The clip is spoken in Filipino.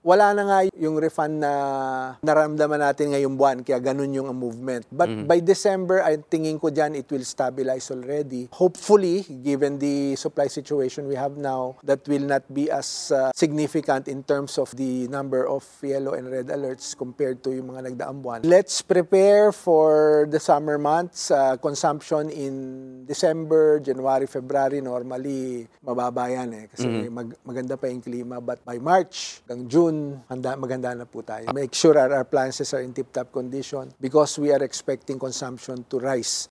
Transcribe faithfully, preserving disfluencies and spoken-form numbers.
wala na nga yung refund na naramdaman natin ngayong buwan, kaya ganun yung movement. But mm-hmm. by December, I tingin ko dyan, it will stabilize already. Hopefully, given the supply situation we have now, that will not be as uh, significant in terms of the number of yellow and red alerts compared to yung mga nagdaang buwan. Let's prepare for the summer months. Uh, consumption in December, January, February, normally mababa yan eh. Kasi mm-hmm. mag maganda pa yung klima. But by March hanggang June, handa, maganda na po tayo. Make sure our appliances are in tip-top condition because we are expecting consumption to rise